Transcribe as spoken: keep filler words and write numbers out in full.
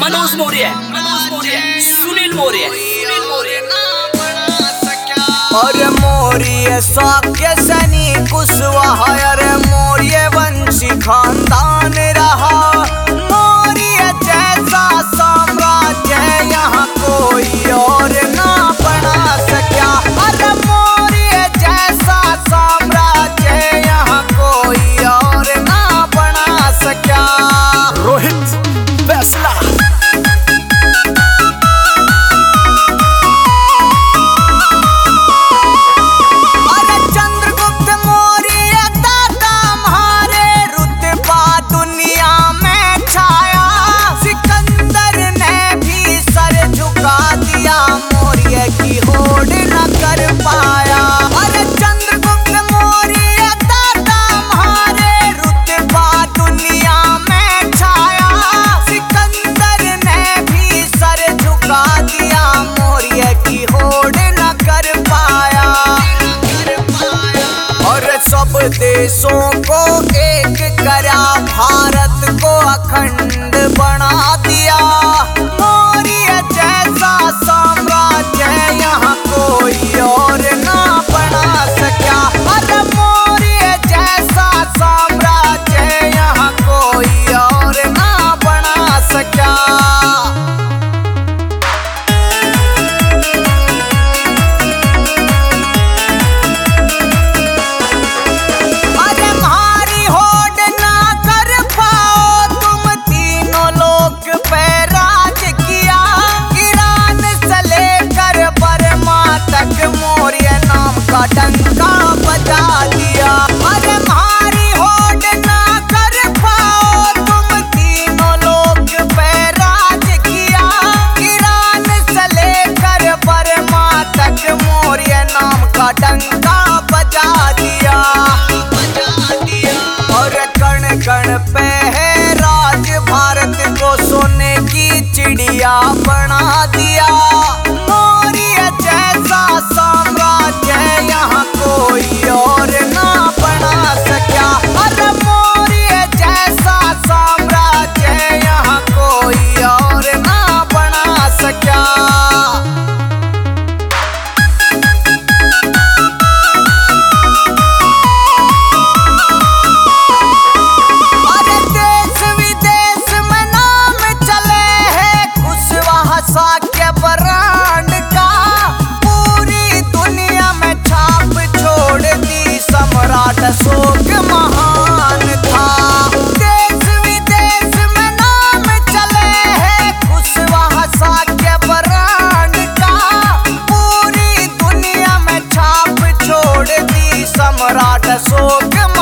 मनोज मौर्य, मनोज मौर्य, सुनील मौर्य, सुनील मौर्य। और मौर्य शाक्य सैनी कुशवाहा, अरे मौर्य वंशी खानदान रहा। मौर्य जैसा साम्राज्य यहाँ कोई और ना बना सका। अरे मौर्य जैसा साम्राज्य यहाँ कोई और ना बना सका। रोहित फैसला। सब देशों को एक करा, भारत को अखंड बना दिया। मौर्य जैसा साम्राज्य यहाँ कोई और ना बना सका। अरे मौर्य जैसा साम्राज्य यहाँ कोई और ना बना सका। डंका बजा दिया। अरे भारी होड़ ना कर पाओ तुम, तीनों लोग पे राज किया। ईरान से लेकर बर्मा तक मौर्य नाम का डंका बजा दिया, बजा दिया। और कण कण पे है राज, भारत को सोने की चिड़िया बना दिया। मौर्य जैसा साम्राज्य यहाँ कोई और ना बना सका। अरे मौर्य जैसा साम्राज्य यहाँ कोई और ना बना सका। अरे देश विदेश में नाम चले हैं कुशवाहा शाक्य ब्रांड का। पूरी दुनिया में छाप छोड़ दी, सम्राट अशोक महान था। देश विदेश में नाम चले हैं कुशवाहा शाक्य ब्रांड का। पूरी दुनिया में छाप छोड़ दी, सम्राट अशोक